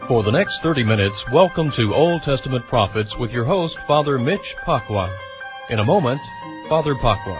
For the next 30 minutes, welcome to Old Testament Prophets with your host, Father Mitch Pacwa. In a moment, Father Pacwa.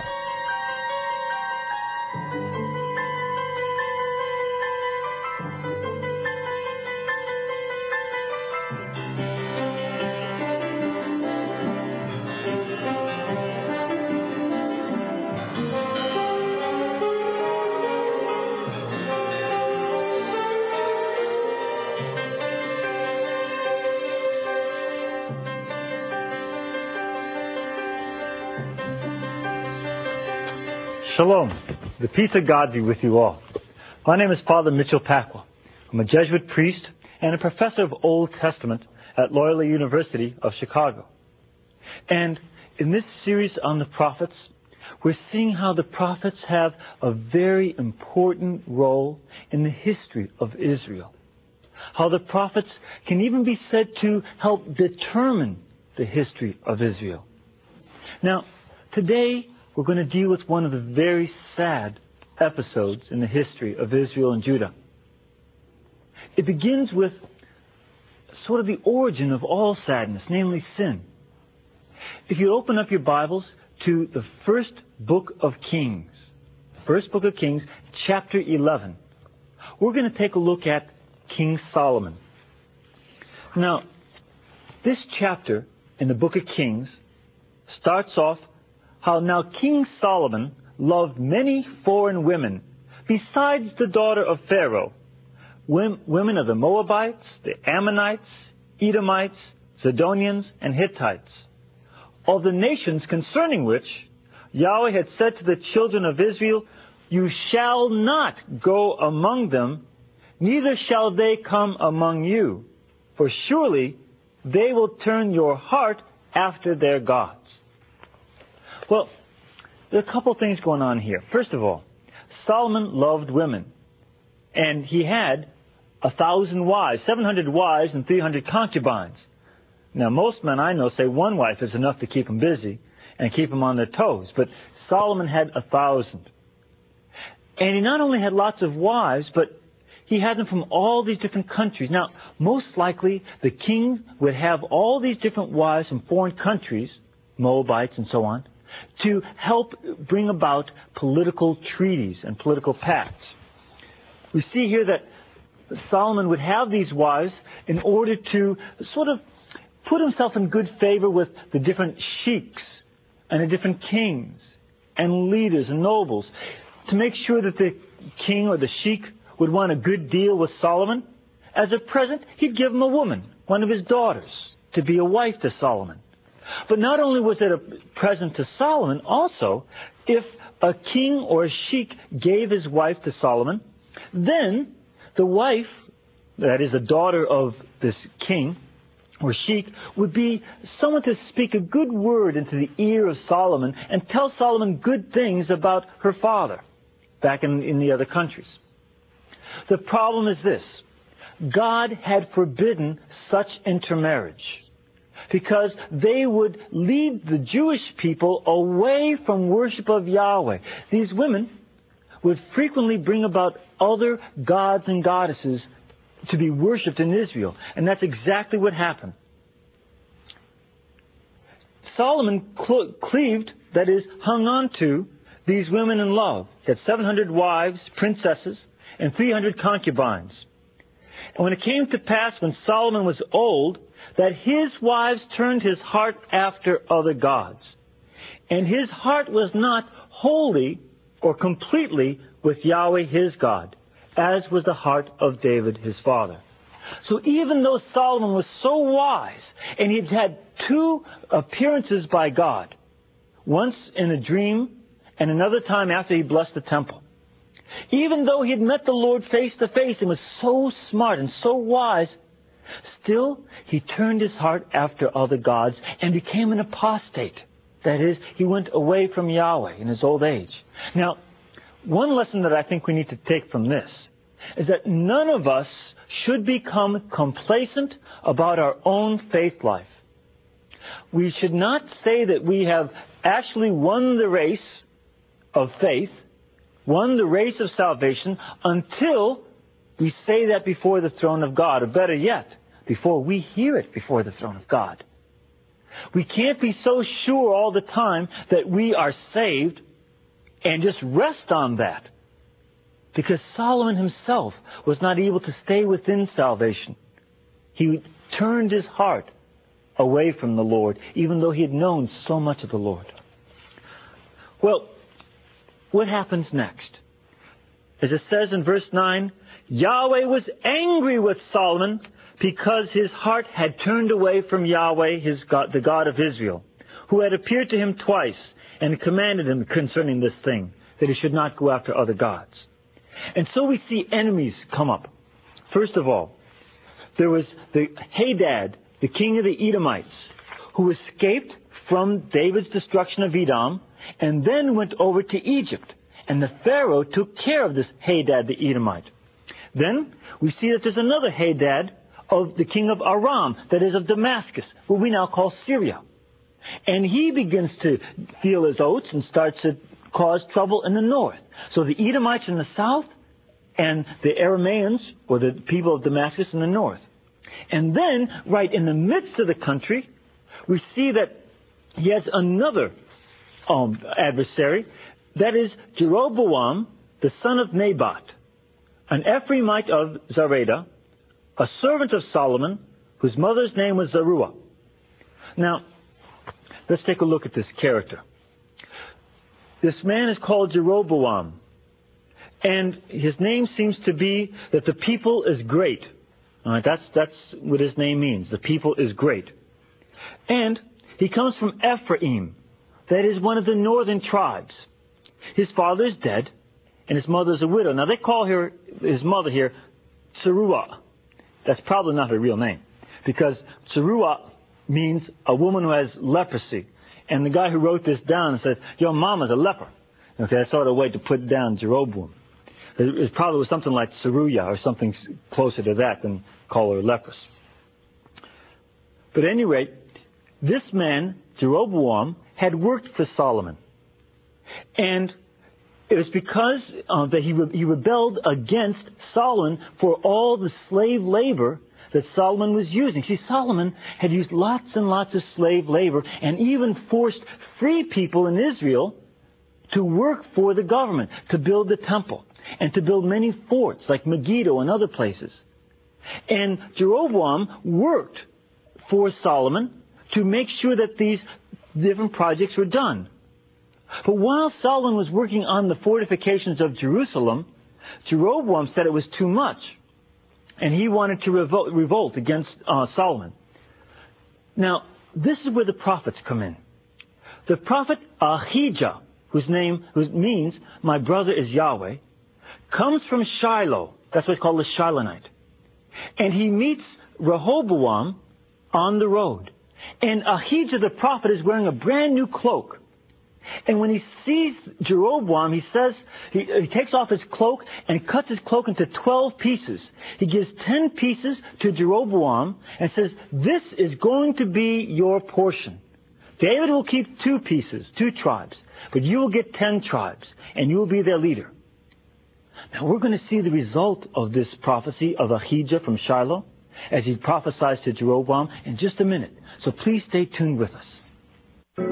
Shalom. The peace of God be with you all. My name is Father Mitchell Pacwa. I'm a Jesuit priest and a professor of Old Testament at Loyola University of Chicago. And in this series on the prophets, we're seeing how the prophets have a very important role in the history of Israel. How the prophets can even be said to help determine the history of Israel. Now, today, we're going to deal with one of the very sad episodes in the history of Israel and Judah. It begins with sort of the origin of all sadness, namely sin. If you open up your Bibles to the first book of Kings, chapter 11, we're going to take a look at King Solomon. Now, this chapter in the book of Kings starts off how now King Solomon loved many foreign women, besides the daughter of Pharaoh, women of the Moabites, the Ammonites, Edomites, Zidonians, and Hittites, of the nations concerning which Yahweh had said to the children of Israel, "You shall not go among them, neither shall they come among you, for surely they will turn your heart after their gods." Well, there are a couple things going on here. First of all, Solomon loved women. And he had 1,000 wives, 700 wives and 300 concubines. Now, most men I know say one wife is enough to keep them busy and keep them on their toes. But Solomon had 1,000. And he not only had lots of wives, but he had them from all these different countries. Now, most likely, the king would have all these different wives from foreign countries, Moabites and so on, to help bring about political treaties and political pacts. We see here that Solomon would have these wives in order to sort of put himself in good favor with the different sheiks and the different kings and leaders and nobles, to make sure that the king or the sheik would want a good deal with Solomon. As a present, he'd give him a woman, one of his daughters, to be a wife to Solomon. But not only was it a present to Solomon, also, if a king or a sheik gave his wife to Solomon, then the wife, that is a daughter of this king or sheik, would be someone to speak a good word into the ear of Solomon and tell Solomon good things about her father back in the other countries. The problem is this: God had forbidden such intermarriage, because they would lead the Jewish people away from worship of Yahweh. These women would frequently bring about other gods and goddesses to be worshipped in Israel. And that's exactly what happened. Solomon cleaved, that is, hung on to these women in love. He had 700 wives, princesses, and 300 concubines. And when it came to pass, when Solomon was old, that his wives turned his heart after other gods. And his heart was not wholly or completely with Yahweh his God, as was the heart of David his father. So even though Solomon was so wise, and he'd had 2 appearances by God, once in a dream and another time after he blessed the temple, even though he had met the Lord face to face and was so smart and so wise, still, he turned his heart after other gods and became an apostate. That is, he went away from Yahweh in his old age. Now, one lesson that I think we need to take from this is that none of us should become complacent about our own faith life. We should not say that we have actually won the race of faith, won the race of salvation, until we say that before the throne of God. Or better yet, before we hear it before the throne of God. We can't be so sure all the time that we are saved and just rest on that. Because Solomon himself was not able to stay within salvation. He turned his heart away from the Lord, even though he had known so much of the Lord. Well, what happens next? As it says in verse 9, Yahweh was angry with Solomon because his heart had turned away from Yahweh, his God, the God of Israel, who had appeared to him twice and commanded him concerning this thing, that he should not go after other gods. And so we see enemies come up. First of all, there was the Hadad, the king of the Edomites, who escaped from David's destruction of Edom and then went over to Egypt. And the Pharaoh took care of this Hadad the Edomite. Then we see that there's another Hadad of the king of Aram, that is of Damascus, what we now call Syria. And he begins to feel his oats and starts to cause trouble in the north. So the Edomites in the south and the Arameans, or the people of Damascus, in the north. And then, right in the midst of the country, we see that he has another adversary, that is Jeroboam, the son of Nebat, an Ephraimite of Zereda, a servant of Solomon, whose mother's name was Zeruiah. Now, let's take a look at this character. This man is called Jeroboam, and his name seems to be that the people is great. All right, that's what his name means. The people is great. And he comes from Ephraim. That is one of the northern tribes. His father is dead, and his mother is a widow. Now, they call his mother here Zeruiah. That's probably not her real name, because Zeruiah means a woman who has leprosy. And the guy who wrote this down said, your mama's a leper. Okay, that's sort of a way to put down Jeroboam. It probably was something like Zeruiah or something closer to that than call her leprous. But at any rate, this man, Jeroboam, had worked for Solomon. And it was because that he rebelled against Solomon for all the slave labor that Solomon was using. See, Solomon had used lots and lots of slave labor and even forced free people in Israel to work for the government, to build the temple, and to build many forts like Megiddo and other places. And Jeroboam worked for Solomon to make sure that these different projects were done. But while Solomon was working on the fortifications of Jerusalem, Jeroboam said it was too much. And he wanted to revolt against Solomon. Now, this is where the prophets come in. The prophet Ahijah, whose means, my brother is Yahweh, comes from Shiloh. That's what's called the Shilonite. And he meets Rehoboam on the road. And Ahijah the prophet is wearing a brand new cloak. And when he sees Jeroboam, he says, he takes off his cloak and cuts his cloak into 12 pieces. He gives 10 pieces to Jeroboam and says, this is going to be your portion. David will keep 2 pieces, 2 tribes, but you will get 10 tribes, and you will be their leader. Now we're going to see the result of this prophecy of Ahijah from Shiloh as he prophesies to Jeroboam in just a minute. So please stay tuned with us.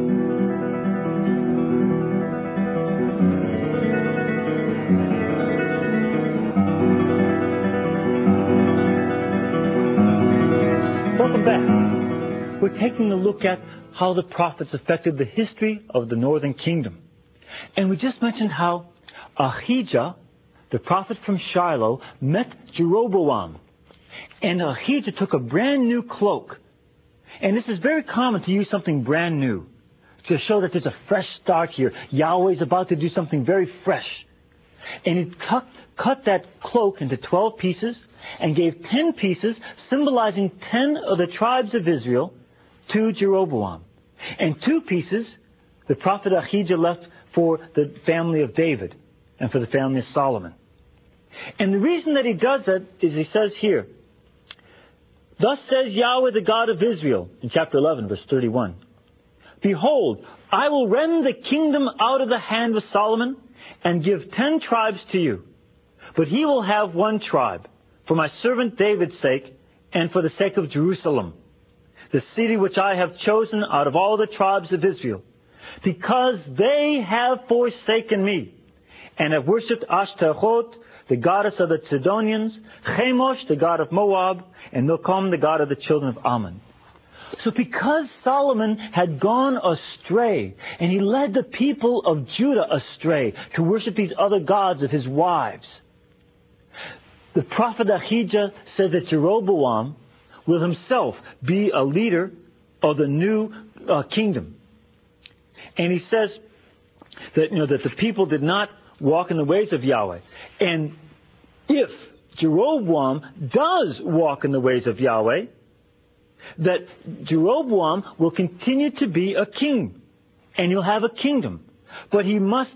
Welcome back. We're taking a look at how the prophets affected the history of the northern kingdom. And we just mentioned how Ahijah, the prophet from Shiloh, met Jeroboam. And Ahijah took a brand new cloak. And this is very common to use something brand new to show that there's a fresh start here. Yahweh is about to do something very fresh. And he cut that cloak into 12 pieces and gave 10 pieces, symbolizing 10 of the tribes of Israel, to Jeroboam. And 2 pieces, the prophet Ahijah left for the family of David and for the family of Solomon. And the reason that he does that is he says here, thus says Yahweh, the God of Israel, in chapter 11, verse 31, behold, I will rend the kingdom out of the hand of Solomon and give 10 tribes to you. But he will have 1 tribe, for my servant David's sake, and for the sake of Jerusalem, the city which I have chosen out of all the tribes of Israel, because they have forsaken me, and have worshipped Ashtaroth, the goddess of the Sidonians, Chemosh, the god of Moab, and Milcom, the god of the children of Ammon. So because Solomon had gone astray, and he led the people of Judah astray to worship these other gods of his wives, the prophet Ahijah said that Jeroboam will himself be a leader of the new kingdom. And he says that, that the people did not walk in the ways of Yahweh. And if Jeroboam does walk in the ways of Yahweh, that Jeroboam will continue to be a king, and he'll have a kingdom. But he must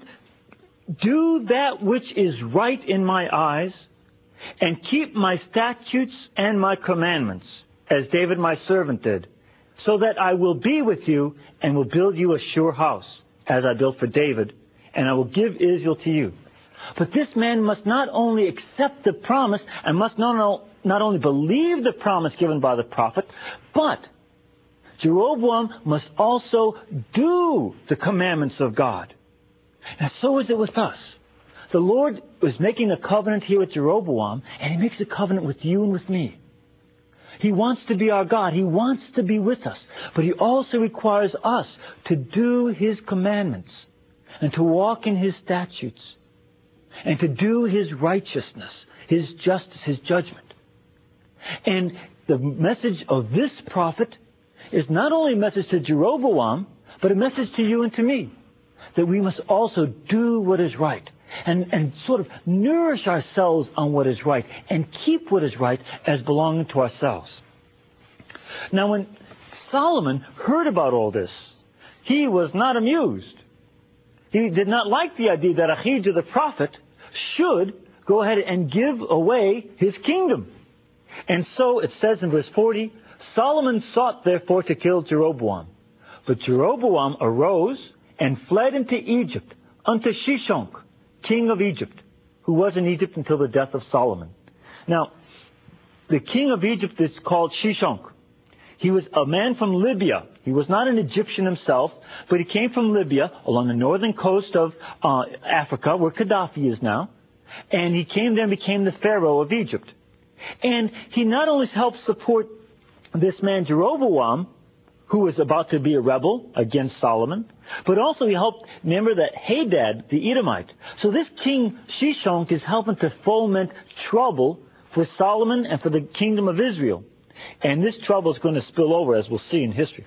do that which is right in my eyes, and keep my statutes and my commandments, as David my servant did, so that I will be with you and will build you a sure house, as I built for David, and I will give Israel to you. But this man must not only accept the promise, and must not only believe the promise given by the prophet, but Jeroboam must also do the commandments of God. And so is it with us. The Lord was making a covenant here with Jeroboam, and He makes a covenant with you and with me. He wants to be our God. He wants to be with us. But He also requires us to do His commandments and to walk in His statutes and to do His righteousness, His justice, His judgment. And the message of this prophet is not only a message to Jeroboam, but a message to you and to me, that we must also do what is right. And sort of nourish ourselves on what is right and keep what is right as belonging to ourselves. Now, when Solomon heard about all this, he was not amused. He did not like the idea that Ahijah the prophet should go ahead and give away his kingdom. And so it says in verse 40, Solomon sought therefore to kill Jeroboam. But Jeroboam arose and fled into Egypt, unto Shishonk, king of Egypt, who was in Egypt until the death of Solomon. Now, the king of Egypt is called Shishonk. He was a man from Libya. He was not an Egyptian himself, but he came from Libya along the northern coast of Africa, where Gaddafi is now. And he came there and became the pharaoh of Egypt. And he not only helped support this man Jeroboam, who was about to be a rebel against Solomon, but also he helped, remember that Hadad, the Edomite. So this king Shishonk is helping to foment trouble for Solomon and for the kingdom of Israel. And this trouble is going to spill over, as we'll see in history.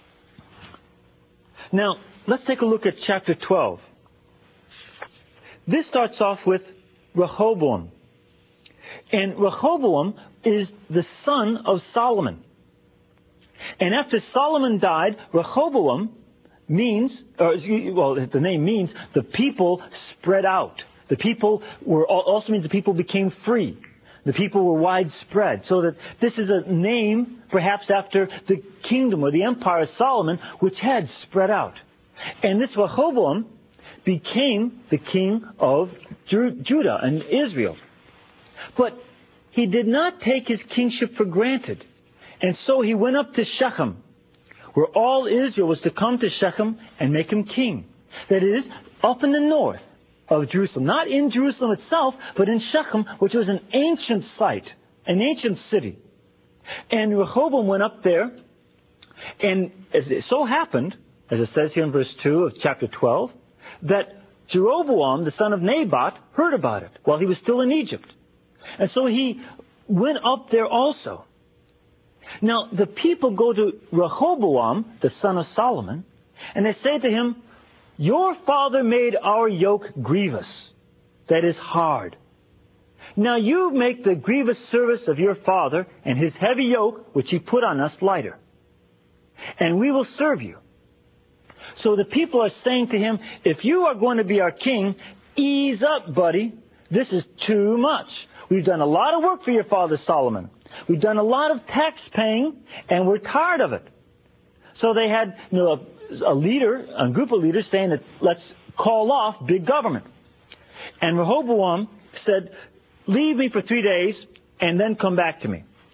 Now, let's take a look at chapter 12. This starts off with Rehoboam. And Rehoboam is the son of Solomon. And after Solomon died, Rehoboam means, the name means the people spread out. The people also means the people became free. The people were widespread. So that this is a name, perhaps after the kingdom or the empire of Solomon, which had spread out. And this Rehoboam became the king of Judah and Israel. But he did not take his kingship for granted. And so he went up to Shechem, where all Israel was to come to Shechem and make him king. That is, up in the north of Jerusalem. Not in Jerusalem itself, but in Shechem, which was an ancient site, an ancient city. And Rehoboam went up there, and as it so happened, as it says here in verse 2 of chapter 12, that Jeroboam, the son of Nebat, heard about it while he was still in Egypt. And so he went up there also. Now, the people go to Rehoboam, the son of Solomon, and they say to him, your father made our yoke grievous, that is hard. Now you make the grievous service of your father and his heavy yoke, which he put on us, lighter. And we will serve you. So the people are saying to him, if you are going to be our king, ease up, buddy. This is too much. We've done a lot of work for your father Solomon. We've done a lot of tax paying, and we're tired of it. So they had a group of leaders saying that let's call off big government. And Rehoboam said, leave me for 3 days and then come back to me.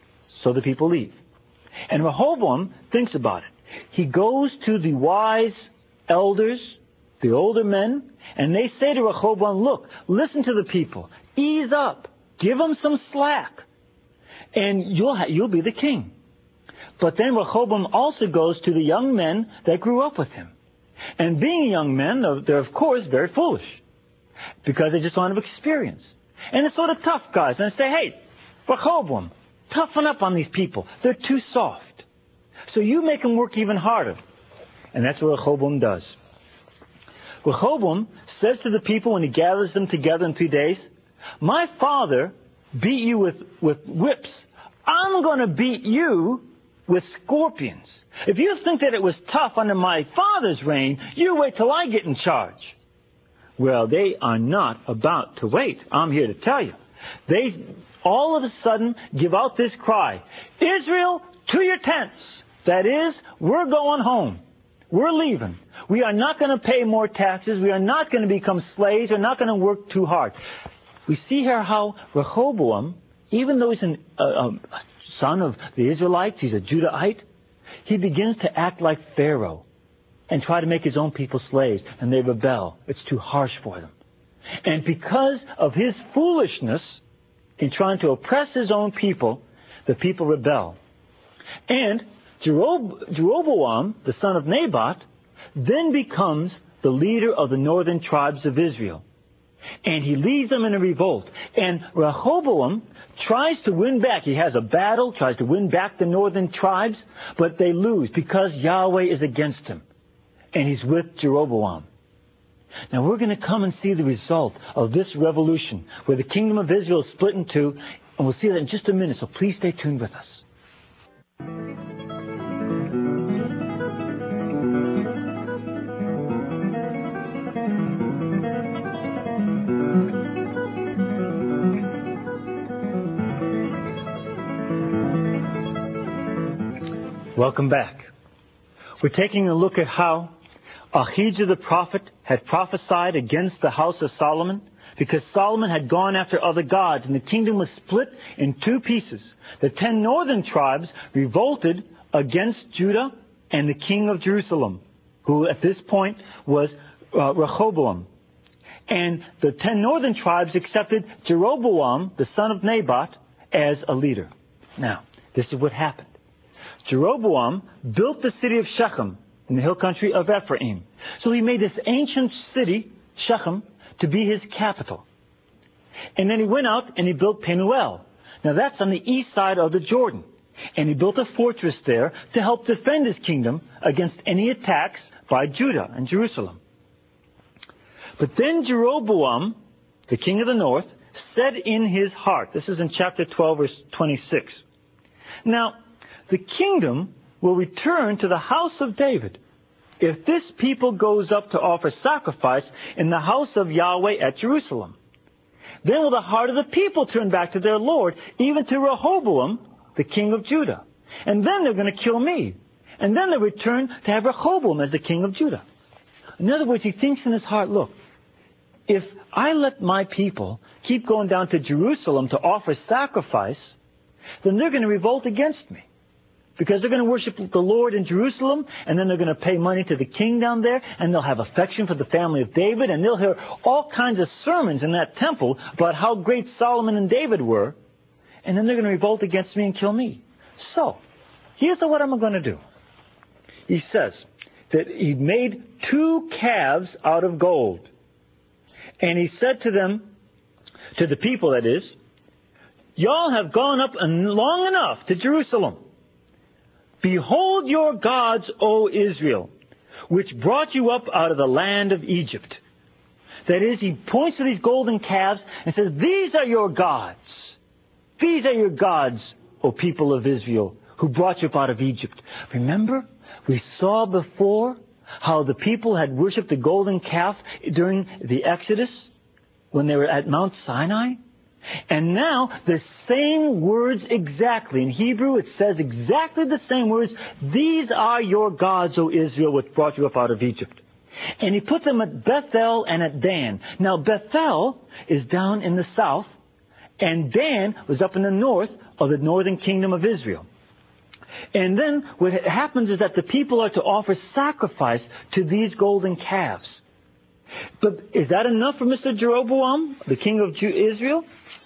So the people leave. And Rehoboam thinks about it. He goes to the wise elders, the older men, and they say to Rehoboam, look, listen to the people. Ease up. Give them some slack. And you'll be the king. But then Rehoboam also goes to the young men that grew up with him. And being young men, they're of course very foolish. Because they just don't have experience. And they're sort of tough guys. And they say, hey, Rehoboam, toughen up on these people. They're too soft. So you make them work even harder. And that's what Rehoboam does. Rehoboam says to the people when he gathers them together in 3 days, my father beat you with whips. I'm going to beat you with scorpions. If you think that it was tough under my father's reign, you wait till I get in charge. Well, they are not about to wait. I'm here to tell you. They all of a sudden give out this cry, Israel, to your tents. That is, we're going home. We're leaving. We are not going to pay more taxes. We are not going to become slaves. We're not going to work too hard. We see here how Rehoboam, even though he's a son of the Israelites, he's a Judahite, he begins to act like Pharaoh and try to make his own people slaves, and they rebel. It's too harsh for them. And because of his foolishness in trying to oppress his own people, the people rebel. And Jeroboam, the son of Nebat, then becomes the leader of the northern tribes of Israel. And he leads them in a revolt. And Rehoboam tries to win back. He has a battle, tries to win back the northern tribes, but they lose because Yahweh is against him. And he's with Jeroboam. Now we're going to come and see the result of this revolution, where the kingdom of Israel is split in two, and we'll see that in just a minute, so please stay tuned with us. Welcome back. We're taking a look at how Ahijah the prophet had prophesied against the house of Solomon because Solomon had gone after other gods and the kingdom was split in two pieces. The 10 northern tribes revolted against Judah and the king of Jerusalem, who at this point was Rehoboam. And the 10 northern tribes accepted Jeroboam, the son of Nebat, as a leader. Now, this is what happened. Jeroboam built the city of Shechem in the hill country of Ephraim. So he made this ancient city, Shechem, to be his capital. And then he went out and he built Penuel. Now that's on the east side of the Jordan. And he built a fortress there to help defend his kingdom against any attacks by Judah and Jerusalem. But then Jeroboam, the king of the north, said in his heart, this is in chapter 12, verse 26, now, the kingdom will return to the house of David if this people goes up to offer sacrifice in the house of Yahweh at Jerusalem. Then will the heart of the people turn back to their Lord, even to Rehoboam, the king of Judah. And then they're going to kill me. And then they'll return to have Rehoboam as the king of Judah. In other words, he thinks in his heart, look, if I let my people keep going down to Jerusalem to offer sacrifice, then they're going to revolt against me. Because they're going to worship the Lord in Jerusalem, and then they're going to pay money to the king down there, and they'll have affection for the family of David, and they'll hear all kinds of sermons in that temple about how great Solomon and David were, and then they're going to revolt against me and kill me. So, here's what I'm going to do. He says that he made 2 calves out of gold. And he said to them, to the people that is, y'all have gone up long enough to Jerusalem. Behold your gods, O Israel, which brought you up out of the land of Egypt. That is, he points to these golden calves and says, these are your gods. These are your gods, O people of Israel, who brought you up out of Egypt. Remember, we saw before how the people had worshipped the golden calf during the Exodus when they were at Mount Sinai? And now, the same words exactly. In Hebrew, it says exactly the same words. These are your gods, O Israel, which brought you up out of Egypt. And he put them at Bethel and at Dan. Now, Bethel is down in the south, And Dan was up in the north of the northern kingdom of Israel. And then what happens is that the people are to offer sacrifice to these golden calves. But is that enough for Mr. Jeroboam, the king of Israel?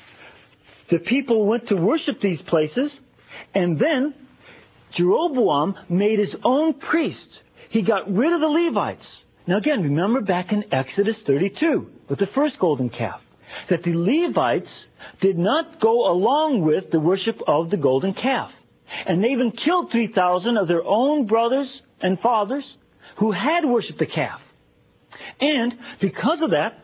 The people went to worship these places, and then Jeroboam made his own priests. He got rid of the Levites. Now again, remember back in Exodus 32 with the first golden calf, that the Levites did not go along with the worship of the golden calf. And they even killed 3,000 of their own brothers and fathers who had worshipped the calf. And because of that,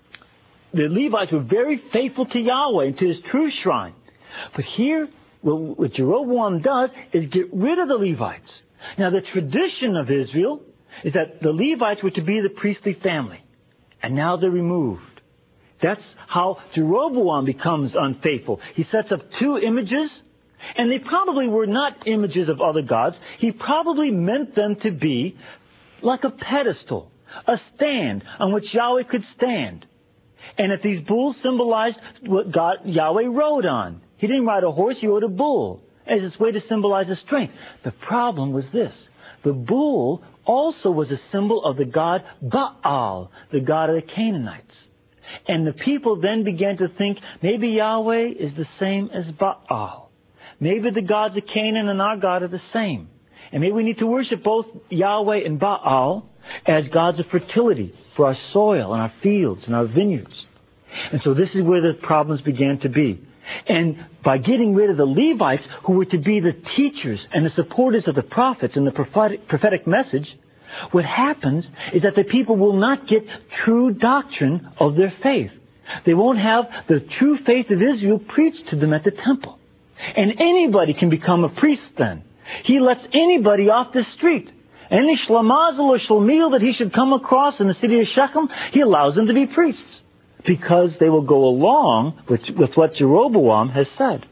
the Levites were very faithful to Yahweh and to His true shrine. But here, what Jeroboam does is get rid of the Levites. Now, the tradition of Israel is that the Levites were to be the priestly family. And now they're removed. That's how Jeroboam becomes unfaithful. He sets up two images, and they probably were not images of other gods. He probably meant them to be like a pedestal, a stand on which Yahweh could stand. And that these bulls symbolized what Yahweh rode on. He didn't ride a horse, he rode a bull, as his way to symbolize his strength. The problem was this. The bull also was a symbol of the god Baal, the god of the Canaanites. And the people then began to think, maybe Yahweh is the same as Baal. Maybe the gods of Canaan and our God are the same. And maybe we need to worship both Yahweh and Baal as gods of fertility for our soil and our fields and our vineyards. And so this is where the problems began to be. And by getting rid of the Levites, who were to be the teachers and the supporters of the prophets and the prophetic message, what happens is that the people will not get true doctrine of their faith. They won't have the true faith of Israel preached to them at the temple. And anybody can become a priest then. He lets anybody off the street. Any shlamazel or shlemiel that he should come across in the city of Shechem, he allows them to be priests, because they will go along with what Jeroboam has said.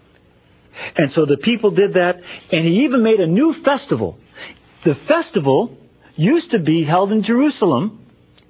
And so the people did that, and he even made a new festival. The festival used to be held in Jerusalem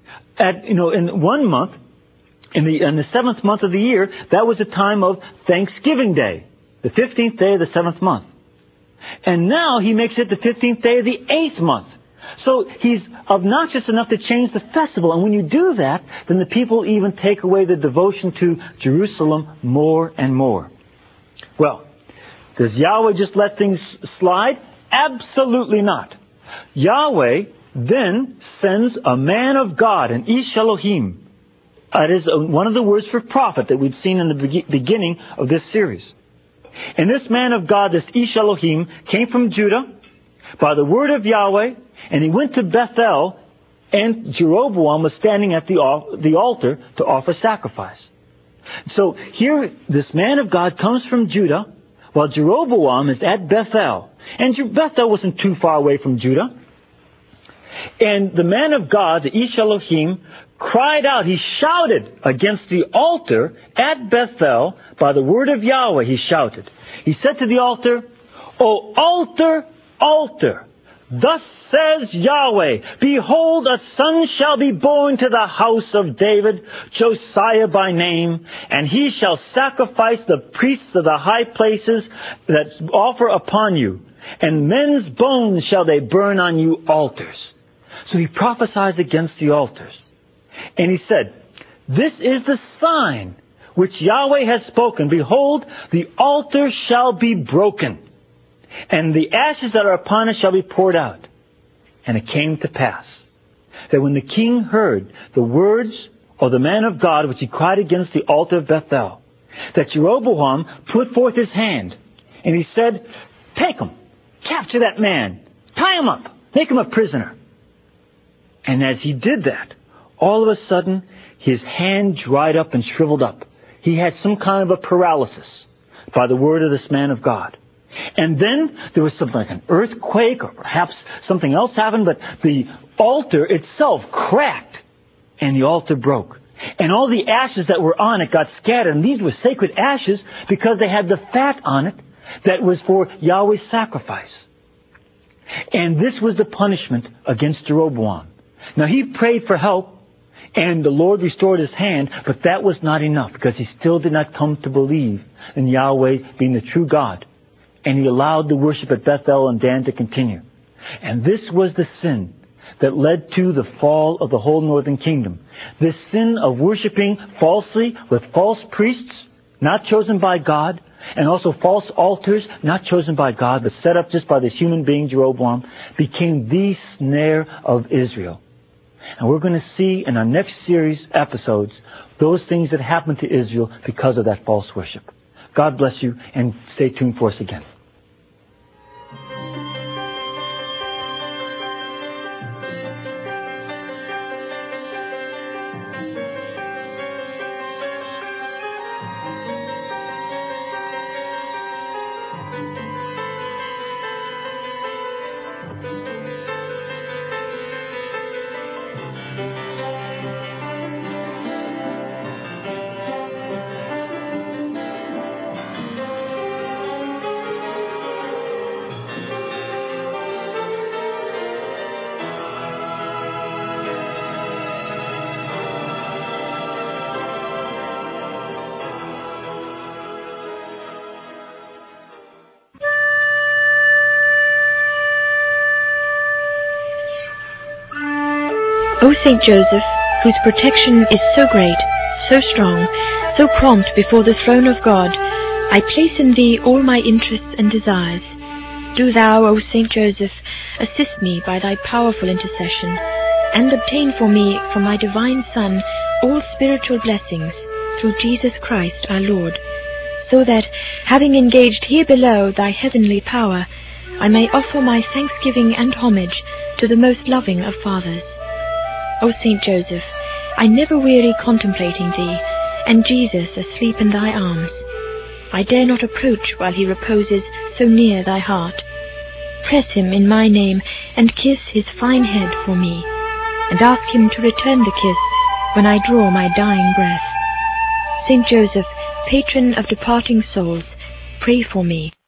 in 1 month, in the 7th month of the year. That was the time of Thanksgiving Day, the 15th day of the 7th month. And now he makes it the 15th day of the 8th month. So he's obnoxious enough to change the festival. And when you do that, then the people even take away the devotion to Jerusalem more and more. Well, does Yahweh just let things slide? Absolutely not. Yahweh then sends a man of God, an Ish Elohim. That is one of the words for prophet that we've seen in the beginning of this series. And this man of God, this Ish Elohim, came from Judah by the word of Yahweh, and he went to Bethel, and Jeroboam was standing at the altar to offer sacrifice. So here, this man of God comes from Judah, while Jeroboam is at Bethel. And Bethel wasn't too far away from Judah. And the man of God, the Ish Elohim, cried out, he shouted against the altar at Bethel by the word of Yahweh. He shouted. He said to the altar, "O altar, altar, thus says Yahweh, behold, a son shall be born to the house of David, Josiah by name, and he shall sacrifice the priests of the high places that offer upon you, and men's bones shall they burn on you altars." So he prophesies against the altars. And he said, "This is the sign which Yahweh has spoken. Behold, the altar shall be broken, and the ashes that are upon it shall be poured out." And it came to pass that when the king heard the words of the man of God, which he cried against the altar of Bethel, that Jeroboam put forth his hand, and he said, "Take him, capture that man, tie him up, make him a prisoner." And as he did that, all of a sudden, his hand dried up and shriveled up. He had some kind of a paralysis by the word of this man of God. And then there was something like an earthquake, or perhaps something else happened, but the altar itself cracked, and the altar broke. And all the ashes that were on it got scattered. And these were sacred ashes because they had the fat on it that was for Yahweh's sacrifice. And this was the punishment against Jeroboam. Now he prayed for help, And the Lord restored his hand, but that was not enough because he still did not come to believe in Yahweh being the true God. And he allowed the worship at Bethel and Dan to continue. And this was the sin that led to the fall of the whole northern kingdom. This sin of worshiping falsely with false priests, not chosen by God, and also false altars, not chosen by God, but set up just by this human being, Jeroboam, became the snare of Israel. And we're going to see in our next series episodes those things that happened to Israel because of that false worship. God bless you, and stay tuned for us again. O Saint Joseph, whose protection is so great, so strong, so prompt before the throne of God, I place in thee all my interests and desires. Do thou, O Saint Joseph, assist me by thy powerful intercession, and obtain for me from my divine Son all spiritual blessings, through Jesus Christ our Lord, so that, having engaged here below thy heavenly power, I may offer my thanksgiving and homage to the most loving of fathers. O Saint Joseph, I never weary contemplating thee, and Jesus asleep in thy arms. I dare not approach while he reposes so near thy heart. Press him in my name, and kiss his fine head for me, and ask him to return the kiss when I draw my dying breath. Saint Joseph, patron of departing souls, pray for me.